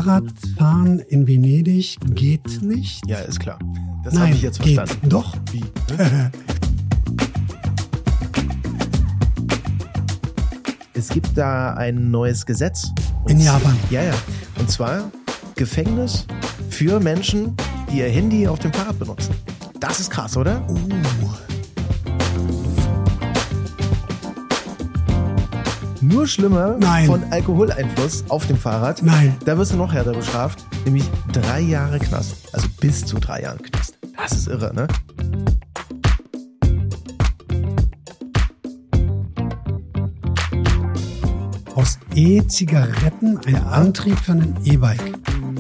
Fahrradfahren in Venedig geht nicht? Ja, ist klar. Das habe ich jetzt verstanden. Geht. Doch. Wie? Es gibt da ein neues Gesetz. In Japan? Ja. Und zwar Gefängnis für Menschen, die ihr Handy auf dem Fahrrad benutzen. Das ist krass, oder? Nur schlimmer von Alkoholeinfluss auf dem Fahrrad. Nein. Da wirst du noch härter bestraft, nämlich 3 Jahre Knast. Also bis zu 3 Jahren Knast. Das ist irre, ne? Aus E-Zigaretten ein Antrieb für ein E-Bike.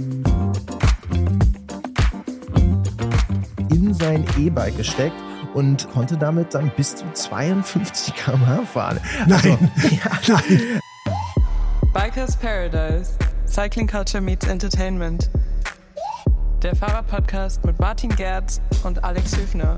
In sein E-Bike gesteckt und konnte damit dann bis zu 52 km/h fahren. Nein. Nein. Bikers Paradise. Cycling Culture meets Entertainment. Der Fahrradpodcast mit Martin Gerz und Alex Hüfner.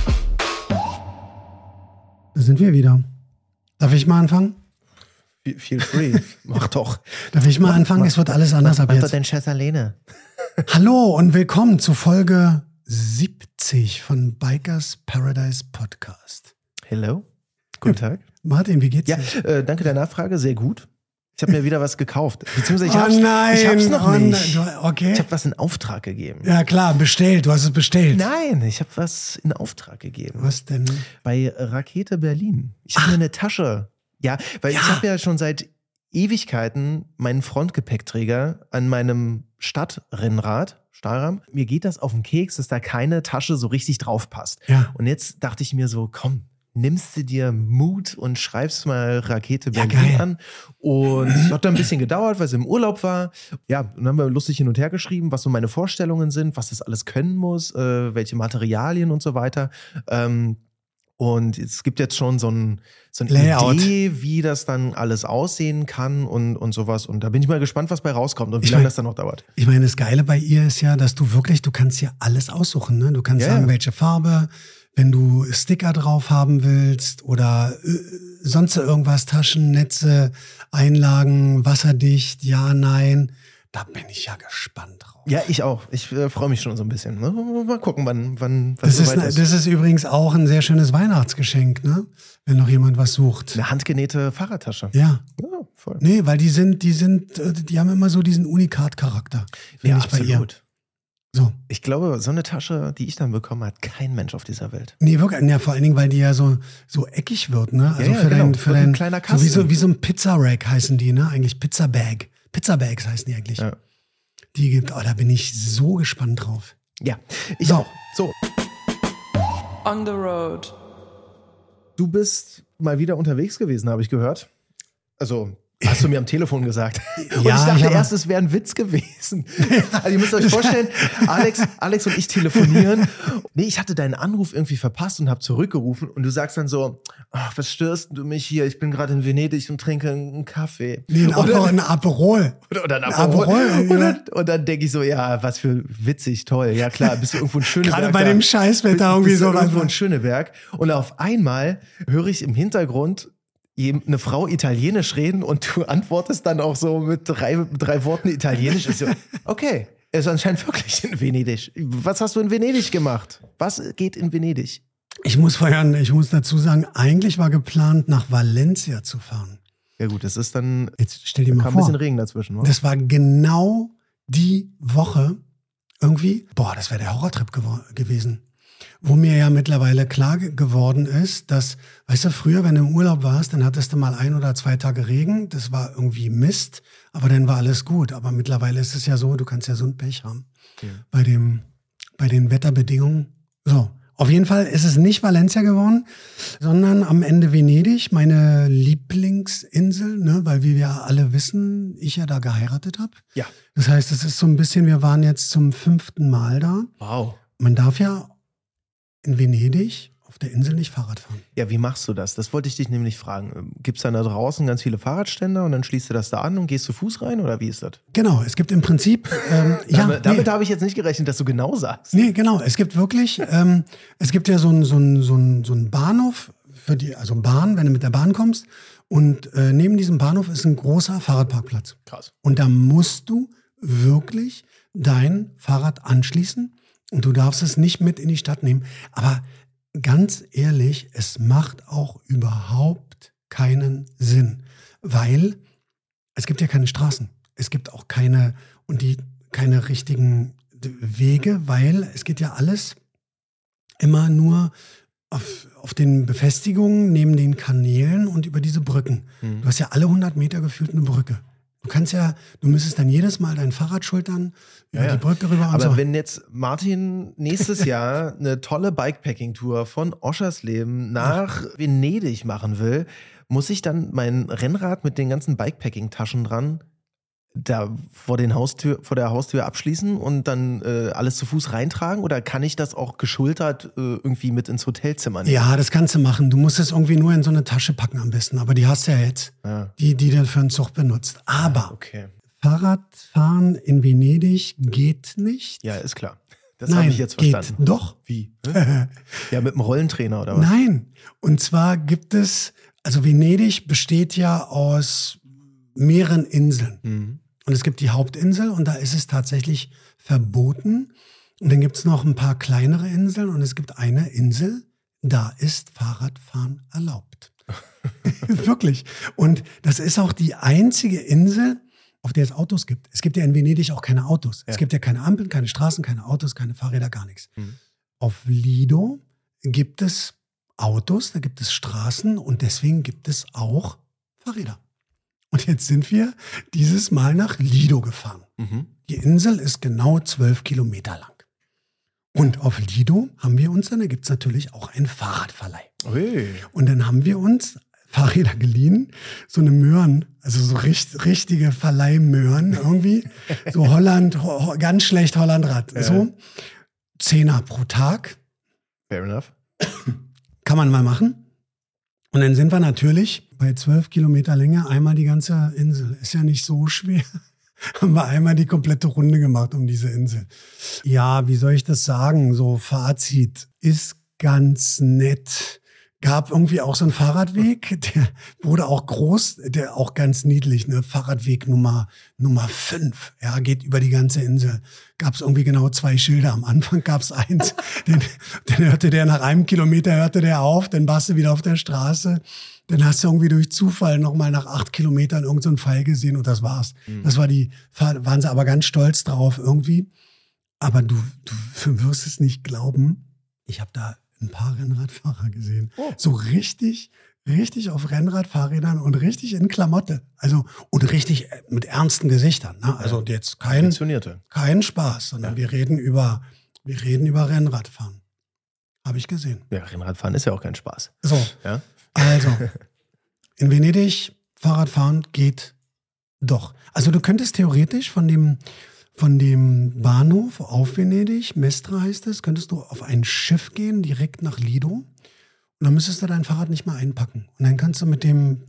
Da sind wir wieder. Darf ich mal anfangen? Feel free. Mach doch. Darf ich mal anfangen? Es wird alles anders ab jetzt. Mach doch den Chef alleine. Hallo und willkommen zu Folge 70 von Bikers Paradise Podcast. Hello. Guten Tag. Martin, wie geht's dir? Ja, danke der Nachfrage. Sehr gut. Ich habe mir wieder was gekauft. Beziehungsweise ich hab's noch nicht. Okay. Ich habe was in Auftrag gegeben. Ja klar, bestellt. Du hast es bestellt. Nein, ich habe was in Auftrag gegeben. Was denn? Bei Rakete Berlin. Ich habe mir eine Tasche. Ja, weil ich habe ja schon seit Ewigkeiten meinen Frontgepäckträger an meinem Stadtrennrad, Stahlrahmen. Mir geht das auf den Keks, dass da keine Tasche so richtig drauf passt. Ja. Und jetzt dachte ich mir so, komm, nimmst du dir Mut und schreibst mal Rakete Berlin an. Und es hat dann ein bisschen gedauert, weil sie im Urlaub war. Ja, dann haben wir lustig hin und her geschrieben, was so meine Vorstellungen sind, was das alles können muss, welche Materialien und so weiter. Und es gibt jetzt schon so eine Idee, wie das dann alles aussehen kann und sowas. Und da bin ich mal gespannt, was bei rauskommt und wie lange das dann noch dauert. Ich meine, das Geile bei ihr ist ja, dass du kannst ja alles aussuchen. Ne? Du kannst sagen, welche Farbe, wenn du Sticker drauf haben willst oder sonst irgendwas, Taschen, Netze, Einlagen, wasserdicht, ja, nein. Da bin ich ja gespannt drauf. Ja, ich auch. Ich freue mich schon so ein bisschen. Mal gucken, wann das soweit ist. Das ist übrigens auch ein sehr schönes Weihnachtsgeschenk, ne? Wenn noch jemand was sucht. Eine handgenähte Fahrradtasche. Ja. Ja, voll. Nee, weil die haben immer so diesen Unikat-Charakter. Ja, ich absolut. Bei ihr. So. Ich glaube, so eine Tasche, die ich dann bekomme, hat kein Mensch auf dieser Welt. Nee, wirklich. Ja, vor allen Dingen, weil die ja so eckig wird, ne? Also für dein kleiner Kasten. So wie so ein Pizza-Rack heißen die, ne? Eigentlich Pizza-Bag. Pizza-Bags heißen die eigentlich. Ja. Die gibt, da bin ich so gespannt drauf. Ja, ich auch. So. On the road. Du bist mal wieder unterwegs gewesen, habe ich gehört. Also, hast du mir am Telefon gesagt. Und Ja, ich dachte erst, es wäre ein Witz gewesen. Also ihr müsst euch vorstellen, Alex und ich telefonieren. Nee, ich hatte deinen Anruf irgendwie verpasst und habe zurückgerufen. Und du sagst dann so, ach, was störst du mich hier? Ich bin gerade in Venedig und trinke einen Kaffee. Nee, ein Aperol. Oder ein Aperol. Und dann denke ich so, ja, was für witzig, toll. Ja klar, bist du irgendwo in Schöneberg. Gerade bei dem Scheißwetter irgendwie so. Irgendwo in Schöneberg. Und auf einmal höre ich im Hintergrund eine Frau Italienisch reden und du antwortest dann auch so mit drei Worten Italienisch. Ich so, okay, er ist anscheinend wirklich in Venedig. Was hast du in Venedig gemacht? Was geht in Venedig? Ich muss dazu sagen, eigentlich war geplant, nach Valencia zu fahren. Ja gut, das ist dann, jetzt stell dir mal vor, ein bisschen Regen dazwischen. Oder? Das war genau die Woche irgendwie, das wäre der Horrortrip gewesen. Wo mir ja mittlerweile klar geworden ist, dass, weißt du, früher, wenn du im Urlaub warst, dann hattest du mal 1 oder 2 Tage Regen. Das war irgendwie Mist, aber dann war alles gut. Aber mittlerweile ist es ja so, du kannst ja so ein Pech haben bei den Wetterbedingungen. So, auf jeden Fall ist es nicht Valencia geworden, sondern am Ende Venedig, meine Lieblingsinsel, ne, weil wie wir alle wissen, ich ja da geheiratet habe. Ja. Das heißt, es ist so ein bisschen, wir waren jetzt zum 5. Mal da. Wow. Man darf ja in Venedig auf der Insel nicht Fahrrad fahren. Ja, wie machst du das? Das wollte ich dich nämlich fragen. Gibt es dann da draußen ganz viele Fahrradständer und dann schließt du das da an und gehst zu Fuß rein oder wie ist das? Genau, es gibt im Prinzip... damit habe ich jetzt nicht gerechnet, dass du genau sagst. Nee, genau, es gibt wirklich, es gibt ja so einen Bahnhof, also Bahn, wenn du mit der Bahn kommst und neben diesem Bahnhof ist ein großer Fahrradparkplatz. Krass. Und da musst du wirklich dein Fahrrad anschließen und du darfst es nicht mit in die Stadt nehmen. Aber ganz ehrlich, es macht auch überhaupt keinen Sinn, weil es gibt ja keine Straßen. Es gibt auch keine richtigen Wege, weil es geht ja alles immer nur auf den Befestigungen, neben den Kanälen und über diese Brücken. Du hast ja alle 100 Meter gefühlt eine Brücke. Du müsstest dann jedes Mal dein Fahrrad schultern, über die Brücke rüber und aber so. wenn jetzt Martin nächstes Jahr eine tolle Bikepacking-Tour von Oschersleben nach Venedig machen will, muss ich dann mein Rennrad mit den ganzen Bikepacking-Taschen dran da vor der Haustür abschließen und dann alles zu Fuß reintragen? Oder kann ich das auch geschultert irgendwie mit ins Hotelzimmer nehmen? Ja, das kannst du machen. Du musst es irgendwie nur in so eine Tasche packen am besten. Aber die hast du ja jetzt, die du für einen Zug benutzt. Aber Fahrradfahren in Venedig geht nicht. Ja, ist klar. Das habe ich jetzt verstanden. Geht doch. Wie? Ja, mit einem Rollentrainer oder was? Nein. Und zwar also Venedig besteht ja aus mehreren Inseln. Mhm. Und es gibt die Hauptinsel und da ist es tatsächlich verboten. Und dann gibt es noch ein paar kleinere Inseln und es gibt eine Insel, da ist Fahrradfahren erlaubt. Wirklich. Und das ist auch die einzige Insel, auf der es Autos gibt. Es gibt ja in Venedig auch keine Autos. Ja. Es gibt ja keine Ampeln, keine Straßen, keine Autos, keine Fahrräder, gar nichts. Mhm. Auf Lido gibt es Autos, da gibt es Straßen und deswegen gibt es auch Fahrräder. Und jetzt sind wir dieses Mal nach Lido gefahren. Mhm. Die Insel ist genau 12 Kilometer lang. Und auf Lido haben wir uns dann, da gibt es natürlich auch einen Fahrradverleih. Ui. Und dann haben wir uns Fahrräder geliehen, so eine Möhren, also so richtige Verleihmöhren irgendwie. So ganz schlecht Hollandrad. So 10er pro Tag. Fair enough. Kann man mal machen. Und dann sind wir natürlich bei 12 Kilometer Länge einmal die ganze Insel. Ist ja nicht so schwer. Haben wir einmal die komplette Runde gemacht um diese Insel. Ja, wie soll ich das sagen? So Fazit ist ganz nett. Gab irgendwie auch so einen Fahrradweg, der wurde auch groß, der auch ganz niedlich, ne? Fahrradweg Nummer 5, ja, geht über die ganze Insel. Gab es irgendwie genau 2 Schilder. Am Anfang gab es eins, dann hörte der nach einem Kilometer auf, dann warst du wieder auf der Straße. Dann hast du irgendwie durch Zufall nochmal nach 8 Kilometern irgend so einen Pfeil gesehen und das war's. Mhm. Das war waren sie aber ganz stolz drauf irgendwie. Aber du wirst es nicht glauben, ich habe da ein paar Rennradfahrer gesehen. Oh. So richtig auf Rennradfahrrädern und richtig in Klamotte. Also, und richtig mit ernsten Gesichtern. Ne? Also jetzt kein Spaß, sondern wir reden über Rennradfahren. Habe ich gesehen. Ja, Rennradfahren ist ja auch kein Spaß. So, ja? Also, in Venedig Fahrradfahren geht doch. Also du könntest theoretisch von dem Bahnhof auf Venedig, Mestre heißt es, könntest du auf ein Schiff gehen, direkt nach Lido. Und dann müsstest du dein Fahrrad nicht mehr einpacken. Und dann kannst du mit den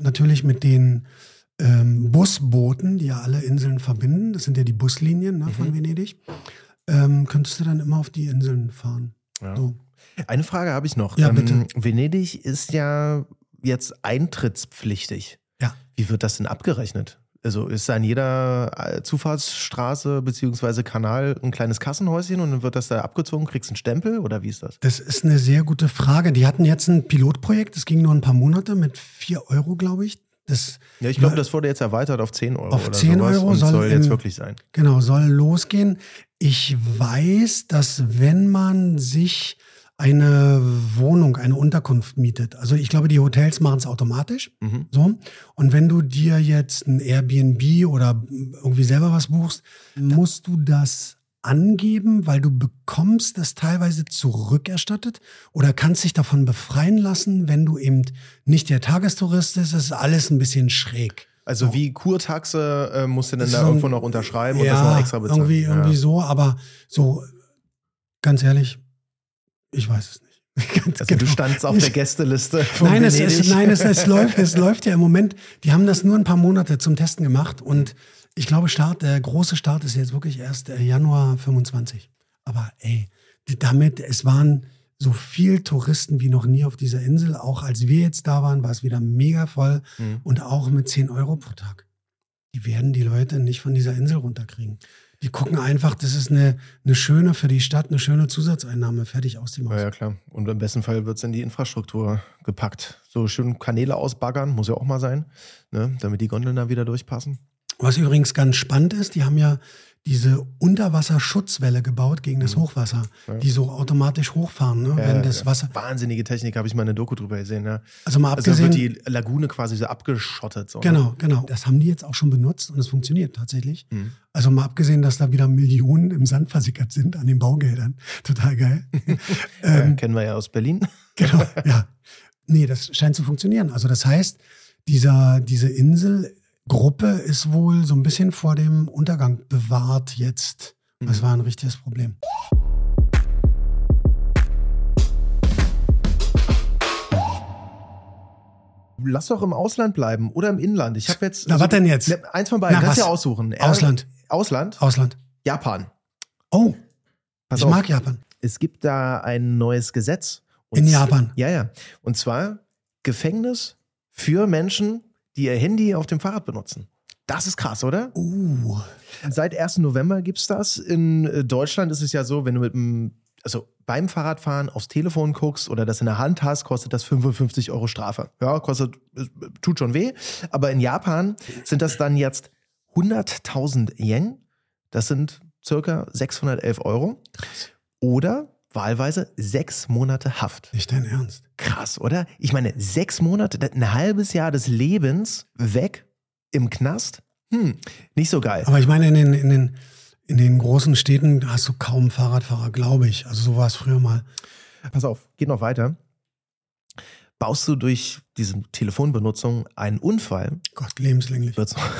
Busbooten, die ja alle Inseln verbinden, das sind ja die Buslinien von Venedig, könntest du dann immer auf die Inseln fahren. Ja. So. Eine Frage habe ich noch. Ja, bitte. Venedig ist ja jetzt eintrittspflichtig. Ja. Wie wird das denn abgerechnet? Also ist da an jeder Zufahrtsstraße bzw. Kanal ein kleines Kassenhäuschen und dann wird das da abgezogen, kriegst einen Stempel oder wie ist das? Das ist eine sehr gute Frage. Die hatten jetzt ein Pilotprojekt, das ging nur ein paar Monate mit 4 Euro, glaube ich. Ich glaube, das wurde jetzt erweitert auf 10 Euro. Auf 10 Euro und soll jetzt wirklich sein. Genau, soll losgehen. Ich weiß, dass wenn man sich eine Wohnung, eine Unterkunft mietet. Also ich glaube, die Hotels machen es automatisch. Mhm. So. Und wenn du dir jetzt ein Airbnb oder irgendwie selber was buchst, musst du das angeben, weil du bekommst das teilweise zurückerstattet oder kannst dich davon befreien lassen, wenn du eben nicht der Tagestourist bist. Das ist alles ein bisschen schräg. Also wie Kurtaxe musst du denn da irgendwo noch unterschreiben und das noch extra bezahlen? Irgendwie so, aber so ganz ehrlich, ich weiß es nicht. Also du standst auf der Gästeliste von Nein, Venedig. es läuft ja im Moment. Die haben das nur ein paar Monate zum Testen gemacht und ich glaube, der große Start ist jetzt wirklich erst Januar 25. Aber es waren so viel Touristen wie noch nie auf dieser Insel. Auch als wir jetzt da waren, war es wieder mega voll und auch mit 10 Euro pro Tag. die werden die Leute nicht von dieser Insel runterkriegen. Die gucken einfach, das ist eine schöne für die Stadt, eine schöne Zusatzeinnahme, fertig aus dem Haus. Ja, klar. Und im besten Fall wird es in die Infrastruktur gepackt. So schön Kanäle ausbaggern, muss ja auch mal sein, ne? Damit die Gondeln da wieder durchpassen. Was übrigens ganz spannend ist, die haben ja diese Unterwasserschutzwelle gebaut gegen das Hochwasser, die so automatisch hochfahren, ne? Wenn das Wasser. Wahnsinnige Technik, habe ich mal eine Doku drüber gesehen. Ja. Also mal abgesehen, wird die Lagune quasi so abgeschottet. So, genau. Das haben die jetzt auch schon benutzt und es funktioniert tatsächlich. Also mal abgesehen, dass da wieder Millionen im Sand versickert sind an den Baugeldern. Total geil. Kennen wir ja aus Berlin. Genau, ja. Nee, das scheint zu funktionieren. Also das heißt, diese Inselgruppe ist wohl so ein bisschen vor dem Untergang bewahrt jetzt. Das war ein richtiges Problem. Lass doch im Ausland bleiben oder im Inland. Ich habe jetzt. Na, was denn jetzt? Eins von beiden. Kannst du ja aussuchen. Ausland. Ausland? Japan. Oh, Pass ich auf. mag Japan. Es gibt da ein neues Gesetz. In Japan? Ja. Und zwar Gefängnis für Menschen, die ihr Handy auf dem Fahrrad benutzen. Das ist krass, oder? Seit 1. November gibt's das. In Deutschland ist es ja so, wenn du beim Fahrradfahren aufs Telefon guckst oder das in der Hand hast, kostet das 55 € Strafe. Ja, tut schon weh. Aber in Japan sind das dann jetzt 100.000 Yen. Das sind circa 611 €. Krass. Oder wahlweise 6 Monate Haft. Nicht dein Ernst. Krass, oder? Ich meine, 6 Monate, ein halbes Jahr des Lebens weg im Knast? Nicht so geil. Aber ich meine, in den großen Städten hast du kaum Fahrradfahrer, glaube ich. Also so war es früher mal. Pass auf, geht noch weiter. Baust du durch diese Telefonbenutzung einen Unfall? Gott, lebenslänglich. Wird's noch.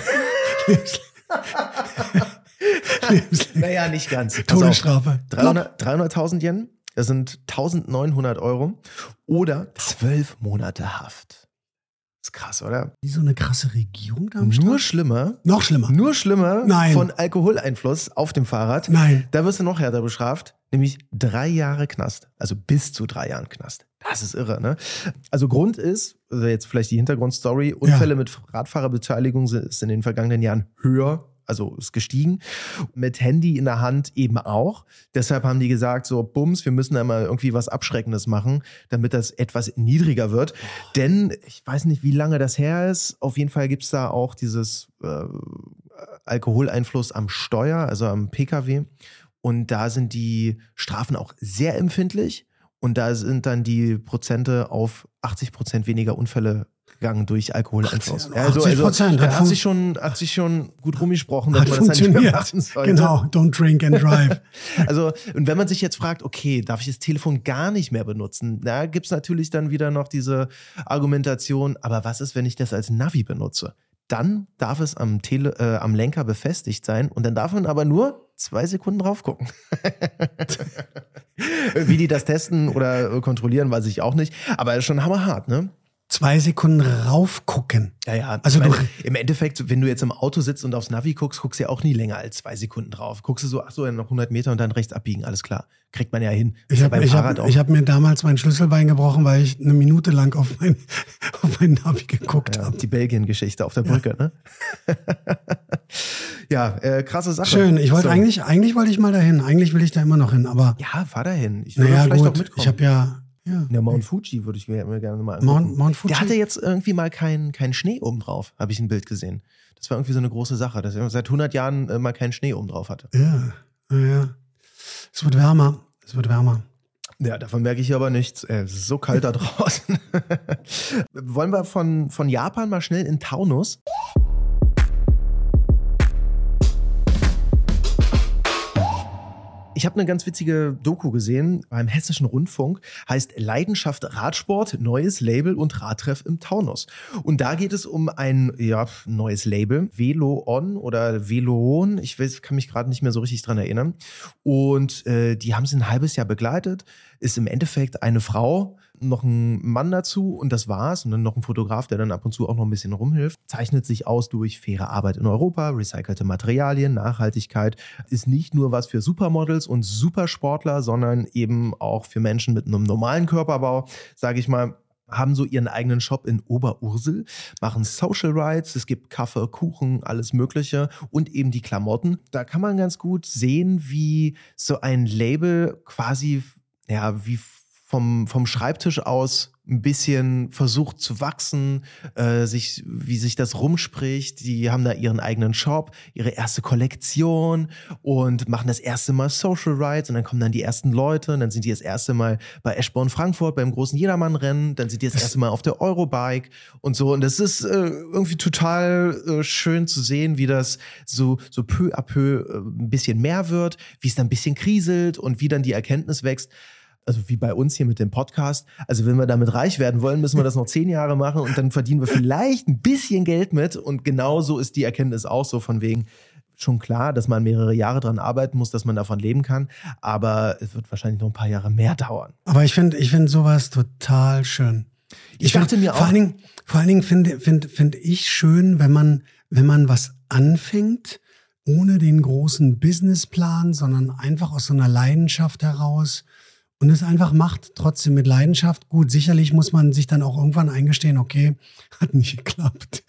Lebenslänglich. Naja, nicht ganz. Todesstrafe. 300.000 Yen, das sind 1.900 €. Oder 12 Monate Haft. Ist krass, oder? Wie so eine krasse Regierung da am Nur Start? schlimmer. Noch schlimmer. Nur schlimmer Nein. von Alkoholeinfluss auf dem Fahrrad. Nein. Da wirst du noch härter bestraft, nämlich 3 Jahre Knast. Also bis zu 3 Jahren Knast. Das ist irre, ne? Also Grund ist, also jetzt vielleicht die Hintergrundstory, Unfälle mit Radfahrerbeteiligung ist in den vergangenen Jahren höher. Also ist gestiegen. Mit Handy in der Hand eben auch. Deshalb haben die gesagt, so Bums, wir müssen da mal irgendwie was Abschreckendes machen, damit das etwas niedriger wird. Denn ich weiß nicht, wie lange das her ist. Auf jeden Fall gibt es da auch dieses Alkoholeinfluss am Steuer, also am PKW. Und da sind die Strafen auch sehr empfindlich. Und da sind dann die Prozente auf 80% weniger Unfälle gegangen durch Alkoholeinfluss. 80%. Hat sich schon gut rumgesprochen, dass man das nicht mehr machen sollte. Genau, don't drink and drive. Also, und wenn man sich jetzt fragt, okay, darf ich das Telefon gar nicht mehr benutzen? Da gibt's natürlich dann wieder noch diese Argumentation, aber was ist, wenn ich das als Navi benutze? Dann darf es am Lenker befestigt sein und dann darf man aber nur 2 Sekunden drauf gucken. Wie die das testen oder kontrollieren, weiß ich auch nicht. Aber ist schon hammerhart, ne? 2 Sekunden raufgucken. Ja. Also im Endeffekt, wenn du jetzt im Auto sitzt und aufs Navi guckst du ja auch nie länger als 2 Sekunden drauf. Guckst du so, ach so, noch 100 Meter und dann rechts abbiegen, alles klar. Kriegt man ja hin. Ich habe mir damals mein Schlüsselbein gebrochen, weil ich 1 Minute lang auf mein Navi geguckt habe. Die Belgien-Geschichte auf der Brücke, ne? Ja, krasse Sache. Schön, ich wollte eigentlich wollte ich mal dahin. Eigentlich will ich da immer noch hin, aber. Ja, fahr dahin. Ich würde naja, vielleicht gut, auch mitkommen. ich habe ja. Mount Fuji würde ich mir gerne mal angucken. Mount Fuji? Der hatte jetzt irgendwie mal keinen Schnee oben drauf, habe ich ein Bild gesehen. Das war irgendwie so eine große Sache, dass er seit 100 Jahren mal keinen Schnee oben drauf hatte. Ja. Es wird wärmer. Ja, davon merke ich aber nichts. Es ist so kalt da draußen. Wollen wir von Japan mal schnell in Taunus? Ich habe eine ganz witzige Doku gesehen beim Hessischen Rundfunk, heißt Leidenschaft Radsport, neues Label und Radtreff im Taunus. Und da geht es um ein neues Label, Velo-On oder Velo-On, kann mich gerade nicht mehr so richtig dran erinnern. Und die haben sie ein halbes Jahr begleitet, ist im Endeffekt eine Frau, noch ein Mann dazu und das war's. Und dann noch ein Fotograf, der dann ab und zu auch noch ein bisschen rumhilft. Zeichnet sich aus durch faire Arbeit in Europa, recycelte Materialien, Nachhaltigkeit. Ist nicht nur was für Supermodels und Supersportler, sondern eben auch für Menschen mit einem normalen Körperbau, sage ich mal. haben so ihren eigenen Shop in Oberursel, machen Social Rides, es gibt Kaffee, Kuchen, alles Mögliche und eben die Klamotten. Da kann man ganz gut sehen, wie so ein Label quasi, ja, wie vom Schreibtisch aus ein bisschen versucht zu wachsen, wie sich das rumspricht. Die haben da ihren eigenen Shop, ihre erste Kollektion und machen das erste Mal Social Rides und dann kommen dann die ersten Leute und dann sind die das erste Mal bei Eschborn Frankfurt beim großen Jedermann-Rennen, dann sind die das erste Mal auf der Eurobike und so. Und das ist irgendwie total schön zu sehen, wie das so peu à peu ein bisschen mehr wird, wie es dann ein bisschen kriselt und wie dann die Erkenntnis wächst. Also wie bei uns hier mit dem Podcast. Also wenn wir damit reich werden wollen, müssen wir das noch 10 Jahre machen und dann verdienen wir vielleicht ein bisschen Geld mit. Und genauso ist die Erkenntnis auch so von wegen, schon klar, dass man mehrere Jahre dran arbeiten muss, dass man davon leben kann. Aber es wird wahrscheinlich noch ein paar Jahre mehr dauern. Aber ich finde sowas total schön. Ich dachte mir auch. Vor allen Dingen finde ich schön, wenn man was anfängt, ohne den großen Businessplan, sondern einfach aus so einer Leidenschaft heraus und es einfach macht, trotzdem mit Leidenschaft. Gut, sicherlich muss man sich dann auch irgendwann eingestehen, okay, hat nicht geklappt.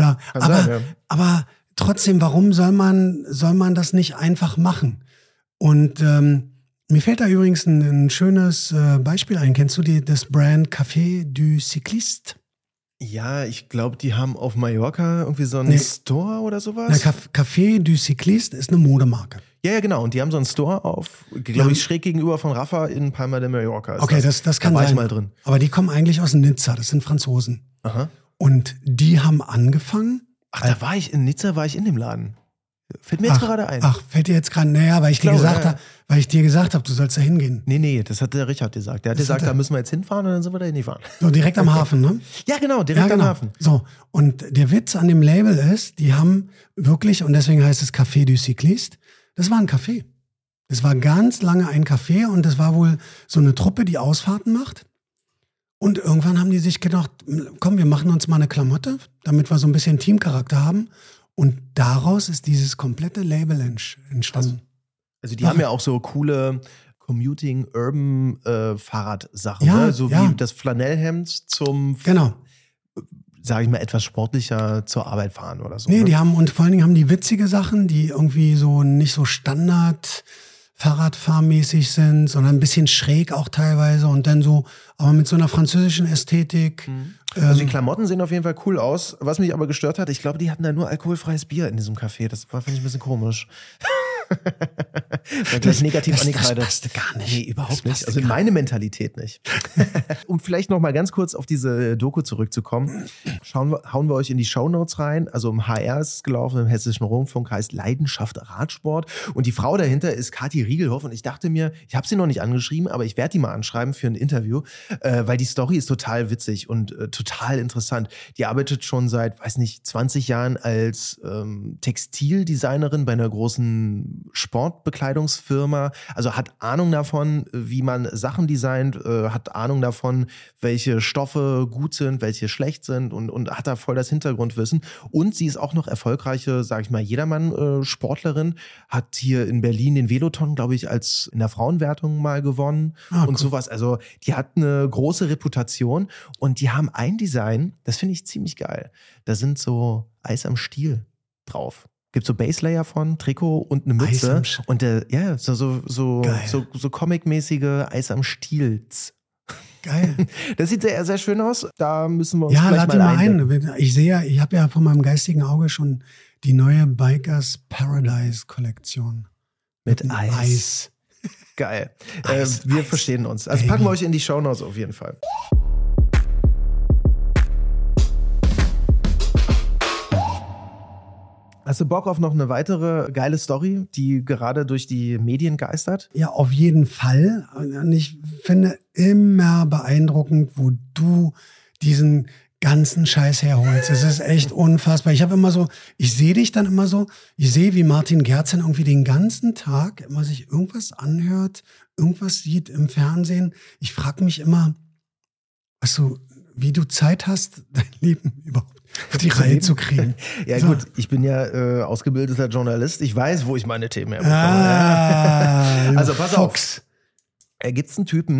Aber trotzdem, warum soll man das nicht einfach machen? Und mir fällt da übrigens ein schönes Beispiel ein. Kennst du das Brand Café du Cycliste? Ja, ich glaube, die haben auf Mallorca irgendwie so einen Store oder sowas. Café du Cycliste ist eine Modemarke. Ja, genau. Und die haben so einen Store auf, glaube ich, schräg gegenüber von Rafa in Palma de Mallorca. Okay, das kann sein. Da war ich mal drin. Aber die kommen eigentlich aus Nizza, das sind Franzosen. Aha. Und die haben angefangen. Ach, in Nizza war ich in dem Laden. Fällt mir jetzt gerade ein. Ach, fällt dir jetzt gerade, naja, weil ich dir gesagt habe, du sollst da hingehen. Nee, das hat der Richard gesagt. Der hat gesagt, da müssen wir jetzt hinfahren und dann sind wir da hingefahren. So, direkt am Hafen, ne? Ja, genau, direkt am Hafen. So, und der Witz an dem Label ist, die haben wirklich, und deswegen heißt es Café du Cycliste, das war ein Café. Das war ganz lange ein Café und das war wohl so eine Truppe, die Ausfahrten macht. Und irgendwann haben die sich gedacht, komm, wir machen uns mal eine Klamotte, damit wir so ein bisschen Teamcharakter haben. Und daraus ist dieses komplette Label entstanden. Also die haben ja auch so coole Commuting Urban Fahrradsachen, ne? So wie das Flanellhemd zum, sage ich mal, etwas sportlicher zur Arbeit fahren oder so. Nee, ne? die haben, und vor allen Dingen haben die witzige Sachen, die irgendwie so nicht so Standard Fahrradfahrmäßig sind, sondern ein bisschen schräg auch teilweise und dann so, aber mit so einer französischen Ästhetik. Also die Klamotten sehen auf jeden Fall cool aus. Was mich aber gestört hat, ich glaube, die hatten da nur alkoholfreies Bier in diesem Café. Das war, finde ich, ein bisschen komisch. Das negativ angekreidet. Das passte gar nicht. Nee, überhaupt nicht. Also in meine Mentalität nicht. Um vielleicht noch mal ganz kurz auf diese Doku zurückzukommen, hauen wir euch in die Shownotes rein. Also im HR ist es gelaufen, im Hessischen Rundfunk, heißt Leidenschaft Radsport. Und die Frau dahinter ist Kathi Riegelhoff. Und ich dachte mir, ich habe sie noch nicht angeschrieben, aber ich werde die mal anschreiben für ein Interview, weil die Story ist total witzig und total interessant. Die arbeitet schon seit, 20 Jahren als Textildesignerin bei einer großen Sportbekleidungsfirma, also hat Ahnung davon, wie man Sachen designt, hat Ahnung davon, welche Stoffe gut sind, welche schlecht sind und hat da voll das Hintergrundwissen. Und sie ist auch noch erfolgreiche, sage ich mal, Jedermann-Sportlerin, hat hier in Berlin den Veloton, glaube ich, als in der Frauenwertung mal gewonnen und sowas. Also die hat eine große Reputation und die haben ein Design, das finde ich ziemlich geil. Da sind so Eis am Stiel drauf. Gibt so Baselayer von, Trikot und eine Mütze. Und so Comic-mäßige Eis am Stiel. Geil. Das sieht sehr, sehr schön aus. Da müssen wir uns gleich mal ein. Ich habe ja von meinem geistigen Auge schon die neue Bikers Paradise Kollektion. Mit Eis. Geil. Wir verstehen uns. Also packen wir euch in die Shownotes auf jeden Fall. Hast du Bock auf noch eine weitere geile Story, die gerade durch die Medien geistert? Ja, auf jeden Fall. Und ich finde immer beeindruckend, wo du diesen ganzen Scheiß herholst. Es ist echt unfassbar. Ich sehe dich dann immer so, ich sehe, wie Martin Gerz dann irgendwie den ganzen Tag immer sich irgendwas anhört, irgendwas sieht im Fernsehen. Ich frage mich immer, wie du Zeit hast, dein Leben überhaupt auf die Reihe zu kriegen. Ja gut, ich bin ja ausgebildeter Journalist. Ich weiß, wo ich meine Themen herbekomme. Also pass auf. Gibt's einen Typen,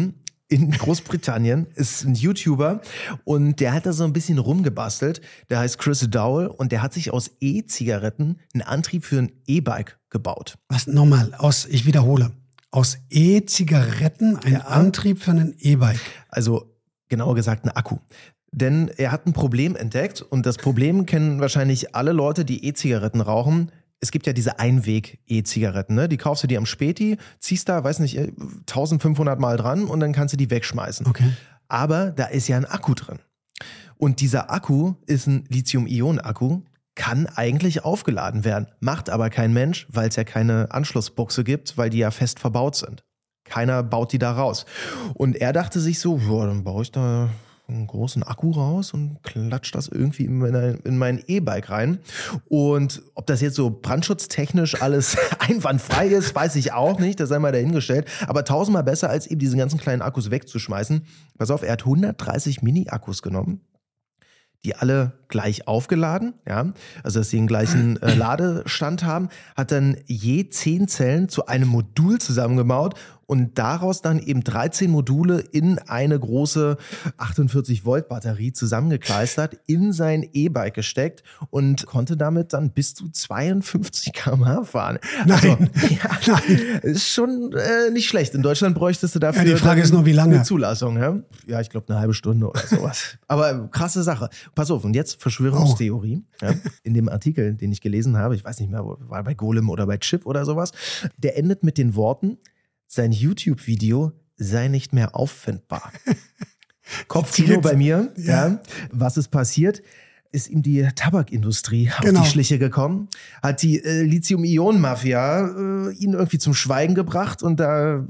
in Großbritannien, ist ein YouTuber und der hat da so ein bisschen rumgebastelt. Der heißt Chris Dowell und der hat sich aus E-Zigaretten einen Antrieb für ein E-Bike gebaut. Was nochmal, ich wiederhole, aus E-Zigaretten ein Antrieb für ein E-Bike. Also genauer gesagt ein Akku. Denn er hat ein Problem entdeckt und das Problem kennen wahrscheinlich alle Leute, die E-Zigaretten rauchen. Es gibt ja diese Einweg-E-Zigaretten, ne? Die kaufst du dir am Späti, ziehst da, weiß nicht, 1500 Mal dran und dann kannst du die wegschmeißen. Okay. Aber da ist ja ein Akku drin. Und dieser Akku ist ein Lithium-Ionen-Akku, kann eigentlich aufgeladen werden, macht aber kein Mensch, weil es ja keine Anschlussbuchse gibt, weil die ja fest verbaut sind. Keiner baut die da raus. Und er dachte sich so, dann baue ich da einen großen Akku raus und klatscht das irgendwie in mein E-Bike rein. Und ob das jetzt so brandschutztechnisch alles einwandfrei ist, weiß ich auch nicht, das sei mal dahingestellt. Aber 1000-mal besser, als eben diese ganzen kleinen Akkus wegzuschmeißen. Pass auf, er hat 130 Mini-Akkus genommen, die alle gleich aufgeladen, ja, also dass sie den gleichen Ladestand haben, hat dann je 10 Zellen zu einem Modul zusammengebaut und daraus dann eben 13 Module in eine große 48-Volt-Batterie zusammengekleistert, in sein E-Bike gesteckt und konnte damit dann bis zu 52 km/h fahren. Nein, nein. Ist schon nicht schlecht. In Deutschland bräuchtest du dafür die Frage ist nur, wie lange? Eine Zulassung. Ja, ich glaube eine halbe Stunde oder sowas. Aber krasse Sache. Pass auf, und jetzt Verschwörungstheorie. Oh. Ja, in dem Artikel, den ich gelesen habe, ich weiß nicht mehr, war bei Golem oder bei Chip oder sowas, der endet mit den Worten, sein YouTube-Video sei nicht mehr auffindbar. Kopfkino bei mir. Ja. Was ist passiert? Ist ihm die Tabakindustrie auf die Schliche gekommen, hat die Lithium-Ionen-Mafia ihn irgendwie zum Schweigen gebracht und da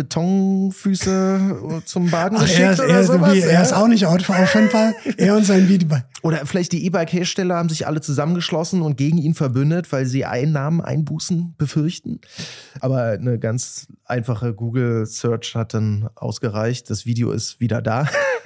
Betonfüße zum Baden geschickt oder sowas. Er ist auch nicht auffindbar, er und sein Video. Oder vielleicht die E-Bike-Hersteller haben sich alle zusammengeschlossen und gegen ihn verbündet, weil sie Einnahmeneinbußen befürchten. Aber eine ganz einfache Google-Search hat dann ausgereicht. Das Video ist wieder da.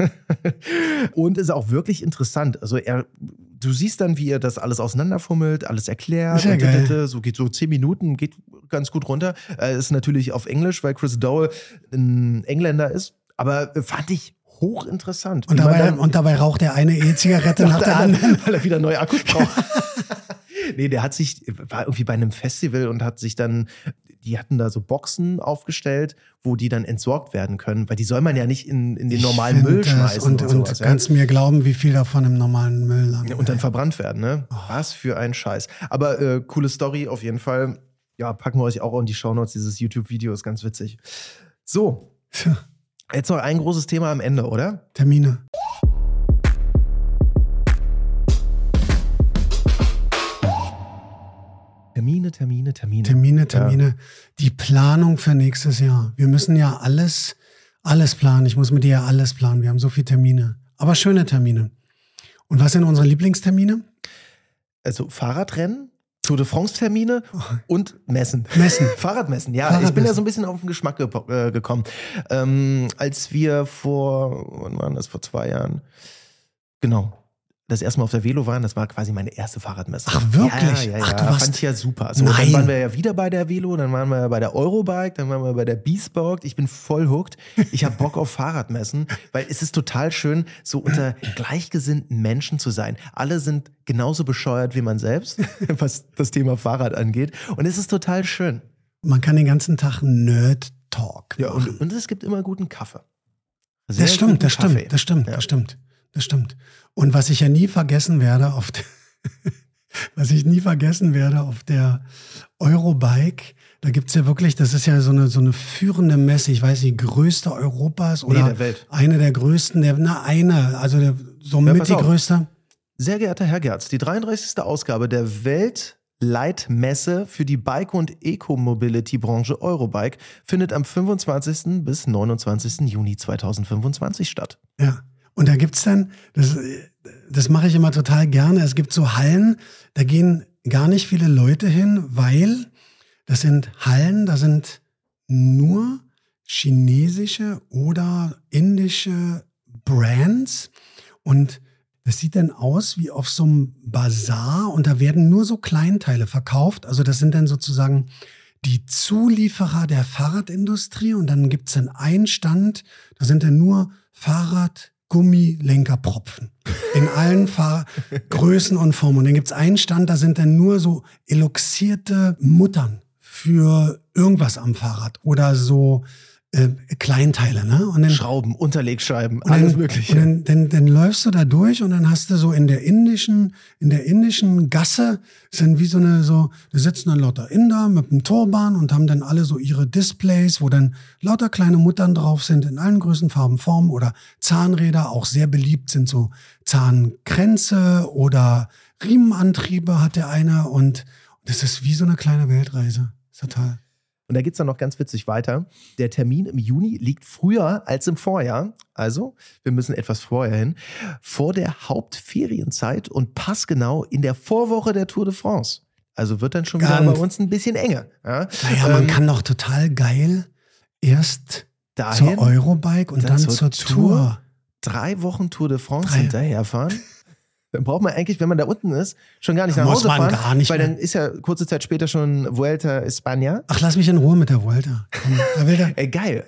Und ist auch wirklich interessant. Also du siehst dann, wie er das alles auseinanderfummelt, alles erklärt. Sehr geil. So geht so 10 Minuten, geht ganz gut runter. Ist natürlich auf Englisch, weil Chris Dowell ein Engländer ist. Aber fand ich hochinteressant. Und dabei raucht er eine E-Zigarette nach der anderen. Weil er wieder neue Akkus braucht. Nee, war irgendwie bei einem Festival und hat sich dann, die hatten da so Boxen aufgestellt, wo die dann entsorgt werden können, weil die soll man ja nicht in den normalen Müll schmeißen. Und sowas, kannst mir glauben, wie viel davon im normalen Müll landet. Ja, und dann verbrannt werden, ne? Oh. Was für ein Scheiß. Aber coole Story auf jeden Fall. Ja, packen wir euch auch in die Shownotes. Dieses YouTube-Video ist ganz witzig. So. Jetzt noch ein großes Thema am Ende, oder? Termine. Termine. Ja. Die Planung für nächstes Jahr. Wir müssen ja alles planen. Ich muss mit dir ja alles planen. Wir haben so viele Termine. Aber schöne Termine. Und was sind unsere Lieblingstermine? Also Fahrradrennen, Tour de France-Termine und Messen. Fahrradmessen, ja. Ich bin da so ein bisschen auf den Geschmack gekommen. Als wir wann waren das, vor 2 Jahren? Genau. Das erste Mal auf der Velo waren, das war quasi meine erste Fahrradmesse. Ach, wirklich? Ja. Fand ich ja super. So, dann waren wir ja wieder bei der Velo, dann waren wir bei der Eurobike, dann waren wir bei der Bespoke. Ich bin voll hooked. Ich habe Bock auf Fahrradmessen, weil es ist total schön, so unter gleichgesinnten Menschen zu sein. Alle sind genauso bescheuert wie man selbst, was das Thema Fahrrad angeht. Und es ist total schön. Man kann den ganzen Tag Nerd-Talk machen. Ja, und es gibt immer guten Kaffee. Das stimmt. Und was ich ja nie vergessen werde auf der Eurobike, da gibt's ja wirklich, das ist ja so eine führende Messe, ich weiß nicht, größte Europas oder der Welt. Eine der größten, die größte. Sehr geehrter Herr Gerz, die 33. Ausgabe der Weltleitmesse für die Bike- und Eco-Mobility-Branche Eurobike findet am 25. bis 29. Juni 2025 statt. Ja. Und da gibt's dann, das mache ich immer total gerne, es gibt so Hallen, da gehen gar nicht viele Leute hin, weil das sind Hallen, da sind nur chinesische oder indische Brands und das sieht dann aus wie auf so einem Bazar und da werden nur so Kleinteile verkauft. Also das sind dann sozusagen die Zulieferer der Fahrradindustrie und dann gibt es dann einen Stand, da sind dann nur Fahrradgummilenkerpropfen in allen Größen und Formen. Und dann gibt es einen Stand, da sind dann nur so eloxierte Muttern für irgendwas am Fahrrad oder so Kleinteile, ne? Und dann, Schrauben, Unterlegscheiben, alles Mögliche. Und dann läufst du da durch und dann hast du so in der indischen Gasse sind wie da sitzen dann lauter Inder mit einem Turban und haben dann alle so ihre Displays, wo dann lauter kleine Muttern drauf sind in allen Größen, Farben, Formen oder Zahnräder. Auch sehr beliebt sind so Zahnkränze oder Riemenantriebe hat der eine und das ist wie so eine kleine Weltreise. Total. Und da geht's dann noch ganz witzig weiter. Der Termin im Juni liegt früher als im Vorjahr. Also, wir müssen etwas vorher hin. Vor der Hauptferienzeit und passgenau in der Vorwoche der Tour de France. Also wird dann schon wieder bei uns ein bisschen enger. Ja? Naja, man kann doch total geil erst zur Eurobike und dann zur Tour. 3 Wochen Tour de France hinterherfahren. Dann braucht man eigentlich, wenn man da unten ist, schon gar nicht nach Hause fahren, gar nicht weil mehr. dann ist ja kurze Zeit später schon Vuelta España. Ach, lass mich in Ruhe mit der Vuelta. Geil.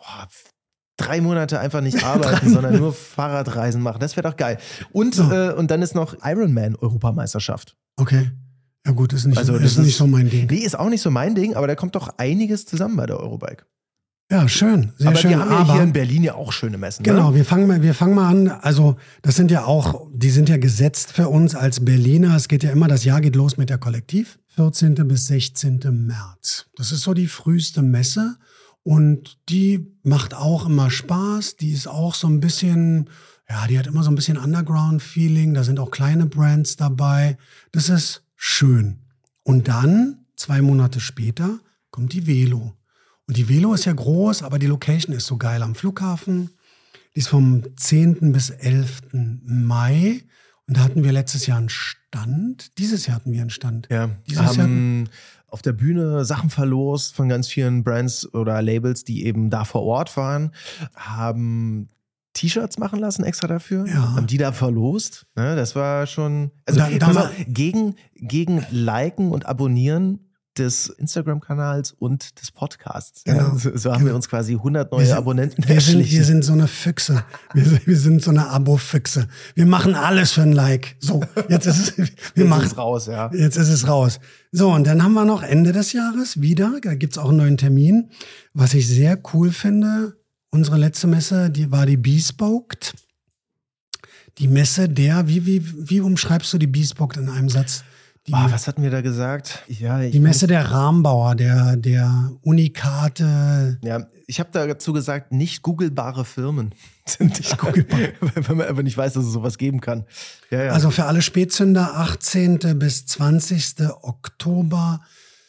3 Monate einfach nicht arbeiten, sondern nur Fahrradreisen machen. Das wäre doch geil. Und dann ist noch Ironman-Europameisterschaft. Okay. Ja gut, ist nicht so mein Ding. Nee, ist auch nicht so mein Ding, aber da kommt doch einiges zusammen bei der Eurobike. Ja, schön. Sehr schön. Wir haben ja hier in Berlin ja auch schöne Messen. Genau, ne? wir fangen mal an. Also, die sind ja gesetzt für uns als Berliner. Es geht ja immer, das Jahr geht los mit der Kollektiv. 14. bis 16. März. Das ist so die früheste Messe. Und die macht auch immer Spaß. Die ist auch so ein bisschen, die hat immer so ein bisschen Underground-Feeling. Da sind auch kleine Brands dabei. Das ist schön. Und dann, 2 Monate später, kommt die Velo. Und die Velo ist ja groß, aber die Location ist so geil am Flughafen. Die ist vom 10. bis 11. Mai. Und da hatten wir letztes Jahr einen Stand. Dieses Jahr hatten wir einen Stand. Ja, haben auf der Bühne Sachen verlost von ganz vielen Brands oder Labels, die eben da vor Ort waren. Haben T-Shirts machen lassen extra dafür. Ja. Haben die da verlost. Ja, das war schon... Also gegen Liken und Abonnieren des Instagram-Kanals und des Podcasts. Genau. Ja, so haben wir uns quasi 100 neue Abonnenten erschlichen. Wir sind so eine Füchse. Wir sind so eine Abo-Füchse. Wir machen alles für ein Like. So, jetzt ist es raus, ja. Jetzt ist es raus. So, und dann haben wir noch Ende des Jahres wieder. Da gibt's auch einen neuen Termin. Was ich sehr cool finde, unsere letzte Messe, die war die Bespoked. Die Messe wie umschreibst du die Bespoked in einem Satz? Was hatten wir da gesagt? Die Messe der Rahmenbauer, der Unikate. Ja, ich habe dazu gesagt, nicht googelbare Firmen sind nicht googelbar, wenn man einfach nicht weiß, dass es sowas geben kann. Ja. Also für alle Spätzünder, 18. bis 20. Oktober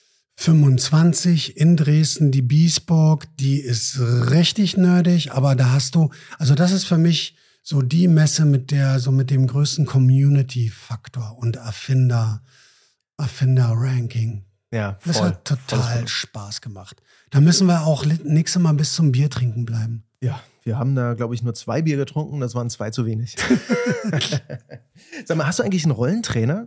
25 in Dresden, die Bespoke, die ist richtig nerdig, aber da hast du, also das ist für mich so die Messe mit dem größten Community-Faktor und Erfinder-Ranking. Ja, voll. Das hat total Spaß gemacht. Da müssen wir auch nächstes Mal bis zum Bier trinken bleiben. Ja, wir haben da, glaube ich, nur 2 Bier getrunken. Das waren 2 zu wenig. Sag mal, hast du eigentlich einen Rollentrainer?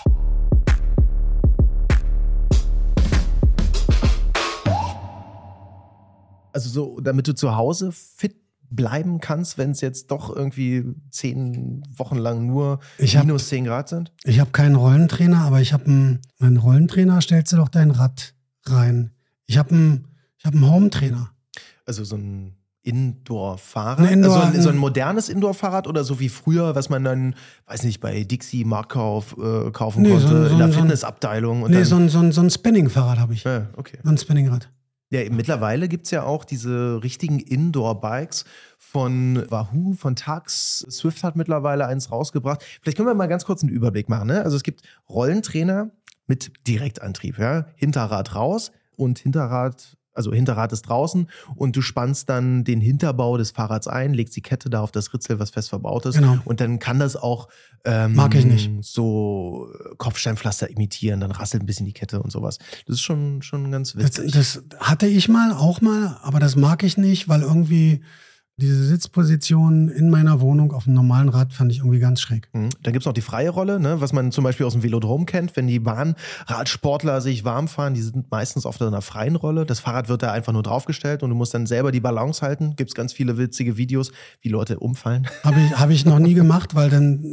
Also so, damit du zu Hause fit bleiben kannst, wenn es jetzt doch irgendwie 10 Wochen lang nur minus 10 Grad sind? Ich habe keinen Rollentrainer, aber meinen Rollentrainer stellst du doch dein Rad rein. Ich habe einen Home-Trainer. Also so ein Indoor-Fahrrad? So ein modernes Indoor-Fahrrad oder so wie früher, was man dann, weiß nicht, bei Dixie Marktkauf kaufen konnte, in der Fitnessabteilung? Und so ein Spinning-Fahrrad habe ich. Ja, okay. So ein Spinningrad. Ja, mittlerweile gibt's ja auch diese richtigen Indoor-Bikes von Wahoo, von Tacx. Swift hat mittlerweile eins rausgebracht. Vielleicht können wir mal ganz kurz einen Überblick machen. Ne? Also es gibt Rollentrainer mit Direktantrieb. Ja? Hinterrad raus und Hinterrad ist draußen und du spannst dann den Hinterbau des Fahrrads ein, legst die Kette da auf das Ritzel, was fest verbaut ist. Genau. Und dann kann das auch mag ich nicht. So Kopfsteinpflaster imitieren, dann rasselt ein bisschen die Kette und sowas. Das ist schon ganz witzig. Das hatte ich auch mal, aber das mag ich nicht, weil irgendwie Diese Sitzposition in meiner Wohnung auf einem normalen Rad fand ich irgendwie ganz schräg. Dann gibt es noch die freie Rolle, ne, was man zum Beispiel aus dem Velodrom kennt, wenn die Bahnradsportler sich warm fahren, die sind meistens auf einer freien Rolle. Das Fahrrad wird da einfach nur draufgestellt und du musst dann selber die Balance halten. Gibt es ganz viele witzige Videos, wie Leute umfallen. Hab ich noch nie gemacht, weil dann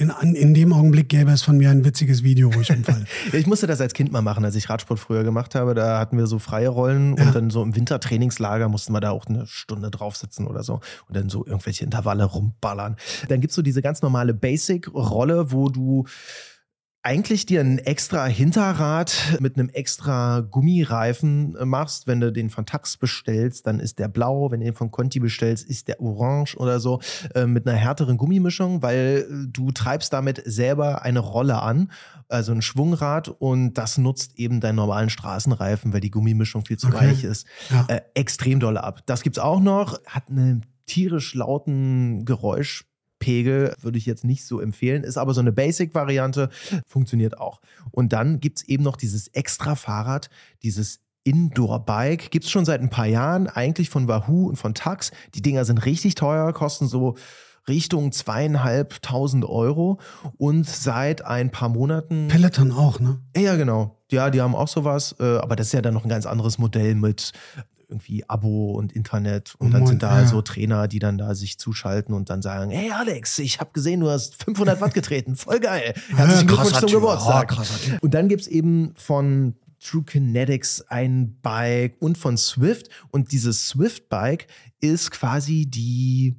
in dem Augenblick gäbe es von mir ein witziges Video, wo ich umfalle. Ich musste das als Kind mal machen, als ich Radsport früher gemacht habe. Da hatten wir so freie Rollen und dann so im Wintertrainingslager mussten wir da auch eine Stunde drauf sitzen oder so. Und dann so irgendwelche Intervalle rumballern. Dann gibt's so diese ganz normale Basic-Rolle, wo du eigentlich dir ein extra Hinterrad mit einem extra Gummireifen machst. Wenn du den von Tacx bestellst, dann ist der blau. Wenn du den von Conti bestellst, ist der orange oder so. Mit einer härteren Gummimischung, weil du treibst damit selber eine Rolle an. Also ein Schwungrad und das nutzt eben deinen normalen Straßenreifen, weil die Gummimischung viel zu weich ist. Ja. Extrem doll ab. Das gibt's auch noch. Hat einen tierisch lauten Geräuschpegel, würde ich jetzt nicht so empfehlen, ist aber so eine Basic-Variante, funktioniert auch. Und dann gibt's eben noch dieses Extra-Fahrrad, dieses Indoor-Bike, gibt's schon seit ein paar Jahren, eigentlich von Wahoo und von Tacx. Die Dinger sind richtig teuer, kosten so Richtung 2.500 € und seit ein paar Monaten... Peloton auch, ne? Ja, genau. Ja, die haben auch sowas, aber das ist ja dann noch ein ganz anderes Modell mit irgendwie Abo und Internet und dann sind da so Trainer, die dann da sich zuschalten und dann sagen, hey Alex, ich habe gesehen, du hast 500 Watt getreten, voll geil. Herzlichen Glückwunsch zum Geburtstag. Und dann gibt's eben von True Kinetics ein Bike und von Swift und dieses Swift-Bike ist quasi die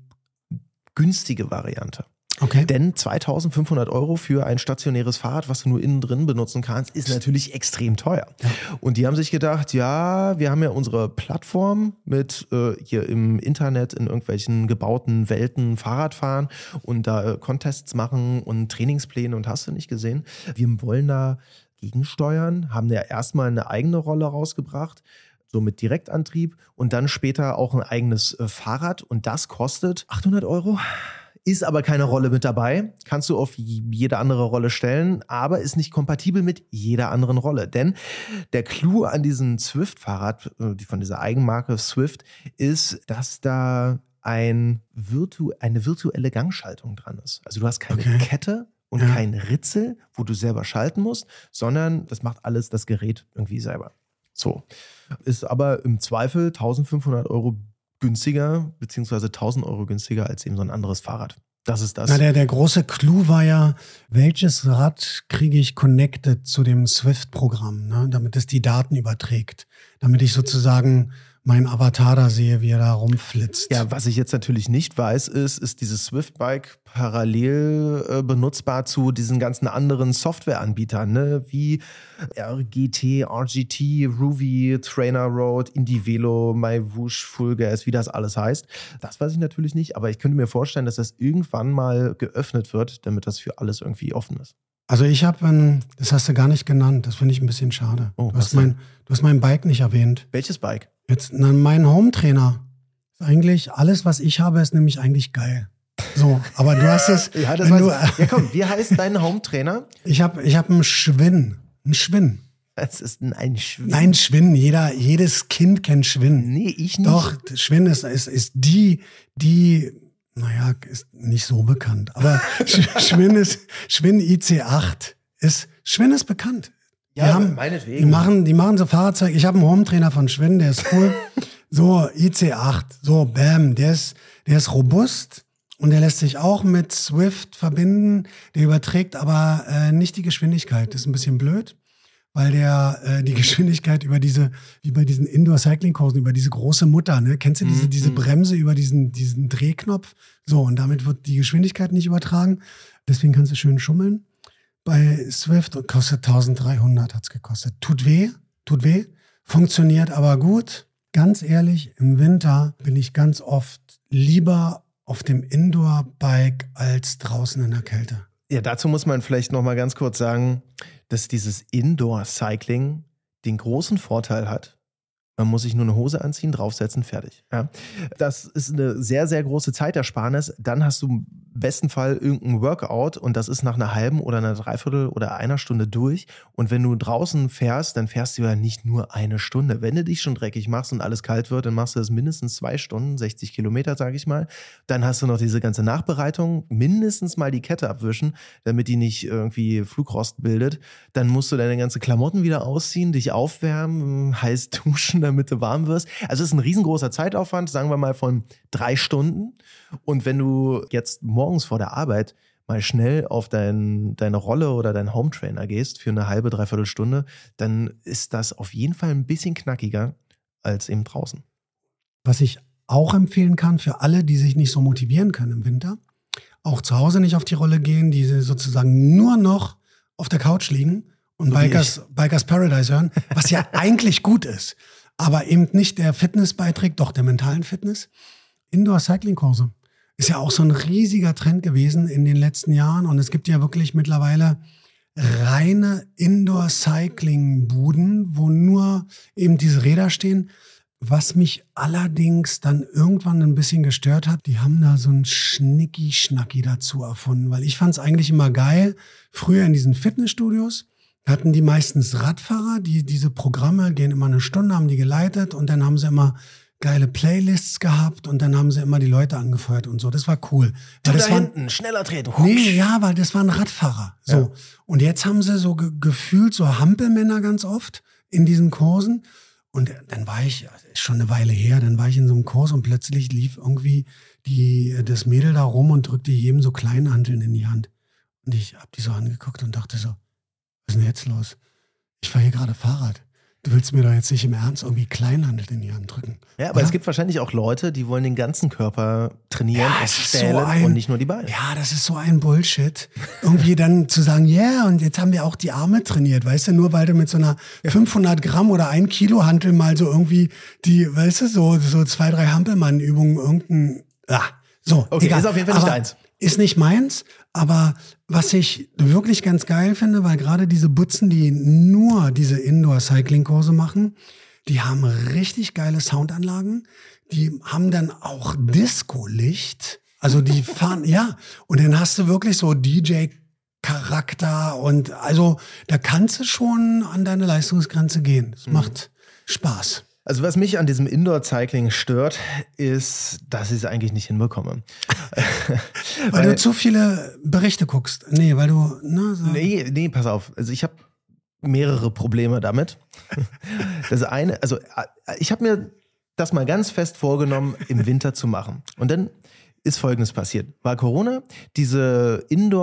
günstige Variante. Okay. Denn 2.500 € für ein stationäres Fahrrad, was du nur innen drin benutzen kannst, ist natürlich extrem teuer. Ja. Und die haben sich gedacht, ja, wir haben ja unsere Plattform mit hier im Internet in irgendwelchen gebauten Welten Fahrrad fahren und da Contests machen und Trainingspläne und hast du nicht gesehen. Wir wollen da gegensteuern, haben ja erstmal eine eigene Rolle rausgebracht, so mit Direktantrieb und dann später auch ein eigenes Fahrrad und das kostet 800 €. Ist aber keine Rolle mit dabei, kannst du auf jede andere Rolle stellen, aber ist nicht kompatibel mit jeder anderen Rolle. Denn der Clou an diesem Swift-Fahrrad, von dieser Eigenmarke Swift, ist, dass da eine virtuelle Gangschaltung dran ist. Also du hast keine Kette und kein Ritzel, wo du selber schalten musst, sondern das macht alles das Gerät irgendwie selber. So. Ist aber im Zweifel 1.500 € günstiger, beziehungsweise 1.000 € günstiger als eben so ein anderes Fahrrad. Das ist das. Na, der große Clou war ja, welches Rad kriege ich connected zu dem Swift-Programm, ne? Damit es die Daten überträgt. Damit ich sozusagen meinen Avatar da sehe, wie er da rumflitzt. Ja, was ich jetzt natürlich nicht weiß, ist dieses Swift-Bike parallel benutzbar zu diesen ganzen anderen Softwareanbietern, ne? Wie RGT, Ruby, Trainer Road, Indivelo, MyWhoosh, Fullgas, wie das alles heißt. Das weiß ich natürlich nicht, aber ich könnte mir vorstellen, dass das irgendwann mal geöffnet wird, damit das für alles irgendwie offen ist. Also ich habe, das hast du gar nicht genannt, das finde ich ein bisschen schade. Oh, du hast mein Bike nicht erwähnt. Welches Bike? Jetzt, mein Home-Trainer. Eigentlich, alles, was ich habe, ist nämlich eigentlich geil. So, aber du hast es. Ja, das heißt, ja komm, wie heißt dein Home-Trainer? Ich hab einen Schwinn. Ein Schwinn. Was ist denn ein Schwinn? Nein, Schwinn. Jedes Kind kennt Schwinn. Nee, ich nicht. Doch, Schwinn ist die, naja, ist nicht so bekannt. Aber Schwinn IC8 Schwinn ist bekannt. Ja, meinetwegen. Die machen so Fahrradzeug. Ich habe einen Home-Trainer von Schwinn, der ist cool. So, IC8. So, bam. Der ist robust und der lässt sich auch mit Swift verbinden. Der überträgt aber nicht die Geschwindigkeit. Das ist ein bisschen blöd, weil der die Geschwindigkeit über wie bei diesen Indoor-Cycling-Kursen, über diese große Mutter, ne? Kennst du diese Bremse über diesen Drehknopf? So, und damit wird die Geschwindigkeit nicht übertragen. Deswegen kannst du schön schummeln. Bei Swift und kostet 1.300 hat's gekostet. Tut weh, funktioniert aber gut. Ganz ehrlich, im Winter bin ich ganz oft lieber auf dem Indoor-Bike als draußen in der Kälte. Ja, dazu muss man vielleicht noch mal ganz kurz sagen, dass dieses Indoor-Cycling den großen Vorteil hat, Man muss sich nur eine Hose anziehen, draufsetzen, fertig. Ja. Das ist eine sehr, sehr große Zeitersparnis. Dann hast du im besten Fall irgendein Workout und das ist nach einer halben oder einer Dreiviertel oder einer Stunde durch. Und wenn du draußen fährst, dann fährst du ja nicht nur eine Stunde. Wenn du dich schon dreckig machst und alles kalt wird, dann machst du das mindestens 2 Stunden, 60 Kilometer, sage ich mal. Dann hast du noch diese ganze Nachbereitung, mindestens mal die Kette abwischen, damit die nicht irgendwie Flugrost bildet. Dann musst du deine ganzen Klamotten wieder ausziehen, dich aufwärmen, heiß duschen, damit du warm wirst. Also es ist ein riesengroßer Zeitaufwand, sagen wir mal von 3 Stunden. Und wenn du jetzt morgens vor der Arbeit mal schnell auf deine Rolle oder deinen Hometrainer gehst für eine halbe, dreiviertel Stunde, dann ist das auf jeden Fall ein bisschen knackiger als eben draußen. Was ich auch empfehlen kann für alle, die sich nicht so motivieren können im Winter, auch zu Hause nicht auf die Rolle gehen, die sozusagen nur noch auf der Couch liegen und so Bikers Paradise hören, was ja eigentlich gut ist. Aber eben nicht der Fitness beiträgt, doch der mentalen Fitness. Indoor-Cycling-Kurse ist ja auch so ein riesiger Trend gewesen in den letzten Jahren. Und es gibt ja wirklich mittlerweile reine Indoor-Cycling-Buden, wo nur eben diese Räder stehen. Was mich allerdings dann irgendwann ein bisschen gestört hat, die haben da so ein Schnicki-Schnacki dazu erfunden. Weil ich fand es eigentlich immer geil, früher in diesen Fitnessstudios hatten die meistens Radfahrer, diese Programme gehen immer eine Stunde, haben die geleitet und dann haben sie immer geile Playlists gehabt und dann haben sie immer die Leute angefeuert und so. Das war cool. Du da hinten, schneller treten. Nee, ja, weil das waren Radfahrer. So. Ja. Und jetzt haben sie so gefühlt so Hampelmänner ganz oft in diesen Kursen. Und dann war ich, ist schon eine Weile her, dann war ich in so einem Kurs und plötzlich lief irgendwie das Mädel da rum und drückte jedem so Kleinhanteln in die Hand. Und ich habe die so angeguckt und dachte so, was ist denn jetzt los? Ich fahre hier gerade Fahrrad. Du willst mir doch jetzt nicht im Ernst irgendwie Kleinhandel in die Hand drücken. Ja, aber es gibt wahrscheinlich auch Leute, die wollen den ganzen Körper trainieren, und nicht nur die Beine. Ja, das ist so ein Bullshit. Irgendwie dann zu sagen, und jetzt haben wir auch die Arme trainiert, weißt du, nur weil du mit so einer 500 Gramm oder 1 Kilo Hantel mal so irgendwie weißt du, so 2, 3 Hampelmann-Übungen so. Okay, egal. Ist auf jeden Fall nicht deins. Ist nicht meins, aber was ich wirklich ganz geil finde, weil gerade diese Butzen, die nur diese Indoor-Cycling-Kurse machen, die haben richtig geile Soundanlagen, die haben dann auch Disco-Licht, also die fahren, und dann hast du wirklich so DJ-Charakter und also da kannst du schon an deine Leistungsgrenze gehen. Das macht Spaß. Also was mich an diesem Indoor-Cycling stört, ist, dass ich es eigentlich nicht hinbekomme. weil du zu viele Berichte guckst. Nee, weil du... Nee, pass auf. Also ich habe mehrere Probleme damit. Das eine, also ich habe mir das mal ganz fest vorgenommen, im Winter zu machen. Und dann ist Folgendes passiert. War Corona, diese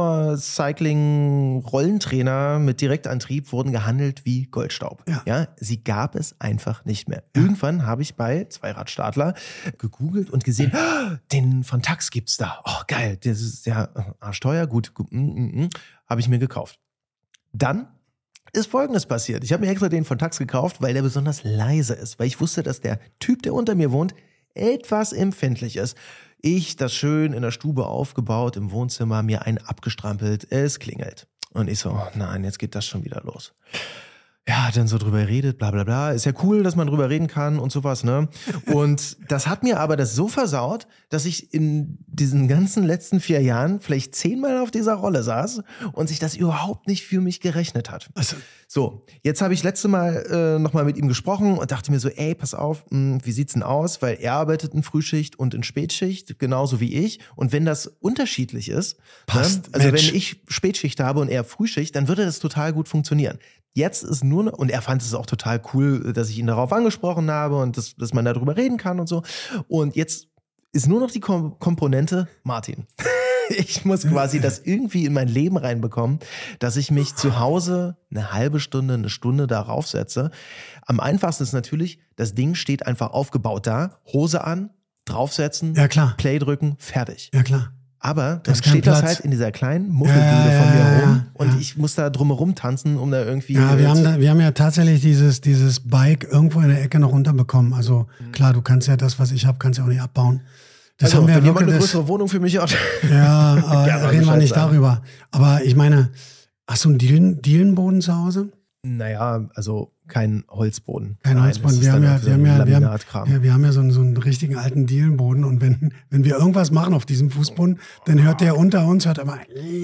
Indoor-Cycling-Rollentrainer mit Direktantrieb wurden gehandelt wie Goldstaub. Ja, sie gab es einfach nicht mehr. Ja. Irgendwann habe ich bei Zweiradstartler gegoogelt und gesehen, den von Tacx gibt's da. Oh, geil, das ist ja arschteuer, gut. Habe ich mir gekauft. Dann ist Folgendes passiert. Ich habe mir extra den von Tacx gekauft, weil der besonders leise ist. Weil ich wusste, dass der Typ, der unter mir wohnt, etwas empfindlich ist. Ich das schön in der Stube aufgebaut, im Wohnzimmer, mir einen abgestrampelt, es klingelt. Und ich so, nein, jetzt geht das schon wieder los. Ja, dann so drüber redet, bla bla bla. Ist ja cool, dass man drüber reden kann und sowas, ne? Und das hat mir aber das so versaut, dass ich in diesen ganzen letzten 4 Jahren vielleicht 10-mal auf dieser Rolle saß und sich das überhaupt nicht für mich gerechnet hat. Also. So, jetzt habe ich letzte Mal nochmal mit ihm gesprochen und dachte mir so, pass auf, wie sieht's denn aus? Weil er arbeitet in Frühschicht und in Spätschicht, genauso wie ich. Und wenn das unterschiedlich ist, passt, ne? Also wenn ich Spätschicht habe und er Frühschicht, dann würde das total gut funktionieren. Jetzt ist nur noch, und er fand es auch total cool, dass ich ihn darauf angesprochen habe und dass man darüber reden kann und so. Und jetzt ist nur noch die Komponente Martin. Ich muss quasi das irgendwie in mein Leben reinbekommen, dass ich mich zu Hause eine halbe Stunde, eine Stunde darauf setze. Am einfachsten ist natürlich, das Ding steht einfach aufgebaut da, Hose an, draufsetzen, Play drücken, fertig. Ja, klar. Aber dann steht das halt in dieser kleinen Muffelbude von mir rum und ich muss da drumherum tanzen, um da irgendwie... Ja, wir haben ja tatsächlich dieses Bike irgendwo in der Ecke noch unterbekommen. Also klar, du kannst ja das, was ich habe, kannst ja auch nicht abbauen. Das also, haben wir wenn jemand eine größere Wohnung für mich hat. Ja, reden wir nicht darüber. Aber ich meine, hast du einen Dielenboden zu Hause? Naja, also kein Holzboden. Kein Holzboden. Wir haben ja so einen richtigen alten Dielenboden und wenn wir irgendwas machen auf diesem Fußboden, dann hört der unter uns, immer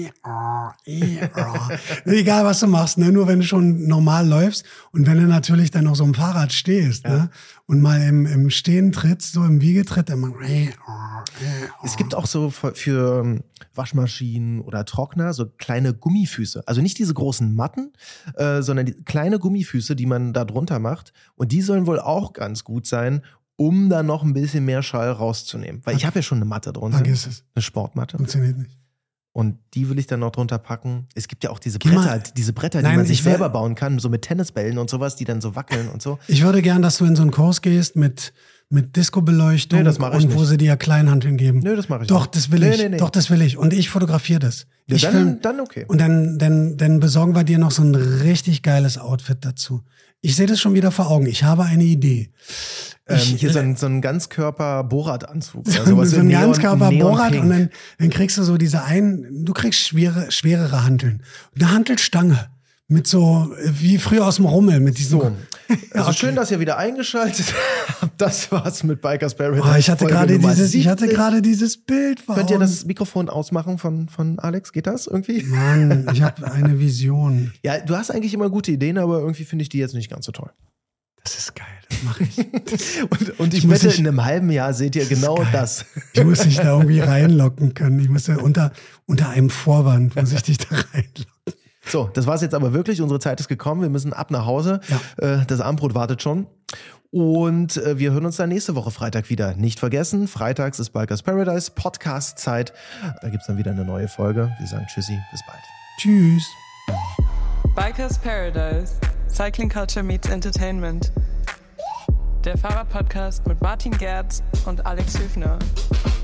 egal was du machst, ne? Nur wenn du schon normal läufst und wenn du natürlich dann auf so einem Fahrrad stehst, ne? Und mal im Stehen trittst, so im Wiegetritt, dann es gibt auch so für Waschmaschinen oder Trockner so kleine Gummifüße. Also nicht diese großen Matten, sondern die kleine Gummifüße, die man da drunter macht. Und die sollen wohl auch ganz gut sein, um da noch ein bisschen mehr Schall rauszunehmen. Weil ich habe ja schon eine Matte drunter. Vergiss es. Eine Sportmatte. Funktioniert nicht. Und die will ich dann noch drunter packen. Es gibt ja auch diese Bretter, die man sich selber bauen kann, so mit Tennisbällen und sowas, die dann so wackeln und so. Ich würde gern, dass du in so einen Kurs gehst mit Disco-Beleuchtung und wo sie dir Kleinhanteln geben. Nö, das mache ich Doch, nicht. das will ich. Nee. Doch, das will ich. Und ich fotografiere das. Ja, dann okay. Und dann besorgen wir dir noch so ein richtig geiles Outfit dazu. Ich sehe das schon wieder vor Augen. Ich habe eine Idee. Hier so ein Ganzkörper-Borat-Anzug. So ein Ganzkörper-Borat und dann kriegst du so du kriegst schwerere Hanteln. Eine Hantelstange mit so, wie früher aus dem Rummel, mit diesem. So. Also schön, dass ihr wieder eingeschaltet habt. Das war's mit Bikers Paradise. Oh, ich hatte gerade dieses Bild vor Könnt ihr das Mikrofon ausmachen von Alex? Geht das irgendwie? Mann, ich habe eine Vision. Ja, du hast eigentlich immer gute Ideen, aber irgendwie finde ich die jetzt nicht ganz so toll. Das ist geil, das mache ich. und ich wette, in einem halben Jahr seht ihr genau das. Ich muss dich da irgendwie reinlocken können. Ich muss ja unter einem Vorwand muss ich dich da reinlocken. So, das war's jetzt aber wirklich. Unsere Zeit ist gekommen. Wir müssen ab nach Hause. Ja. Das Abendbrot wartet schon. Und wir hören uns dann nächste Woche Freitag wieder. Nicht vergessen, freitags ist Bikers Paradise Podcast-Zeit. Da gibt's dann wieder eine neue Folge. Wir sagen Tschüssi, bis bald. Tschüss. Bikers Paradise. Cycling Culture meets Entertainment. Der Fahrer-Podcast mit Martin Gerz und Alex Hüfner.